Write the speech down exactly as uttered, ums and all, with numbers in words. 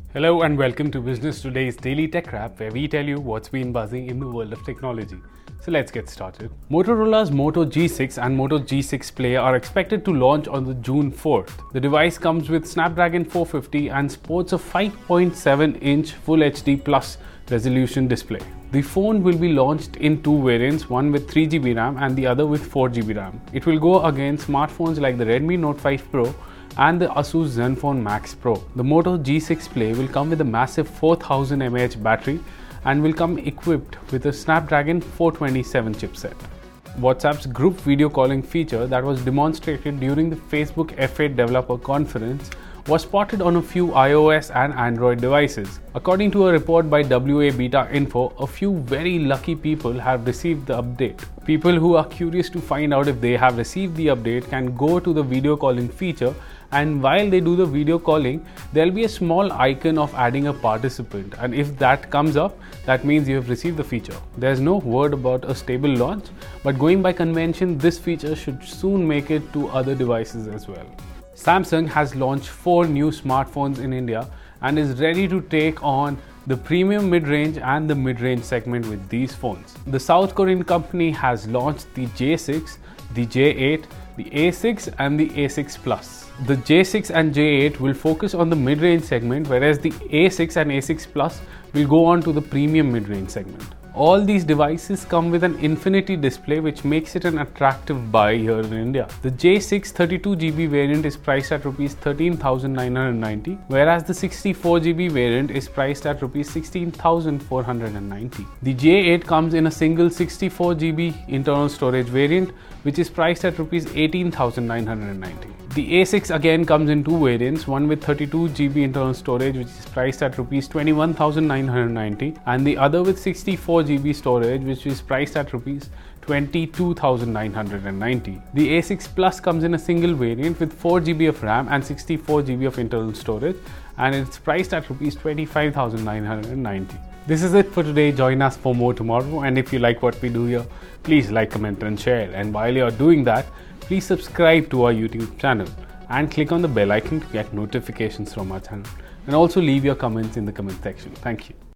Hello and welcome to Business Today's Daily Tech Wrap, where we tell you what's been buzzing in the world of technology. So let's get started. Motorola's Moto G six and Moto G six Play are expected to launch on the June fourth. The device comes with Snapdragon four fifty and sports a five point seven inch Full H D Plus resolution display. The phone will be launched in two variants, one with three G B RAM and the other with four G B RAM. It will go against smartphones like the Redmi Note five Pro and the Asus Zenfone Max Pro. The Moto G six Play will come with a massive four thousand milliamp hour battery and will come equipped with a Snapdragon four twenty-seven chipset. WhatsApp's group video calling feature that was demonstrated during the Facebook F eight developer conference was spotted on a few iOS and Android devices. According to a report by W A Beta Info, a few very lucky people have received the update. People who are curious to find out if they have received the update can go to the video calling feature, and while they do the video calling, there'll be a small icon of adding a participant, and if that comes up, that means you have received the feature. There's no word about a stable launch, but going by convention, this feature should soon make it to other devices as well. Samsung has launched four new smartphones in India and is ready to take on the premium mid-range and the mid-range segment with these phones. The South Korean company has launched the J six, the J eight, the A six and the A six Plus. The J six and J eight will focus on the mid-range segment, whereas the A six and A six Plus will go on to the premium mid-range segment. All these devices come with an infinity display, which makes it an attractive buy here in India. The J six thirty-two G B variant is priced at rupees thirteen thousand nine hundred ninety, whereas the sixty-four G B variant is priced at rupees sixteen thousand four hundred ninety. The J eight comes in a single sixty-four G B internal storage variant, which is priced at rupees eighteen thousand nine hundred ninety. The A six again comes in two variants, one with thirty-two G B internal storage, which is priced at rupees twenty-one thousand nine hundred ninety, and the other with sixty-four G B storage, which is priced at rupees twenty-two thousand nine hundred ninety. The A six Plus comes in a single variant with four G B of RAM and sixty-four G B of internal storage, and it's priced at rupees twenty-five thousand nine hundred ninety. This is it for today. Join us for more tomorrow, and if you like what we do here, please like, comment and share. And while you're doing that, please subscribe to our YouTube channel and click on the bell icon to get notifications from our channel, and also leave your comments in the comment section. Thank you.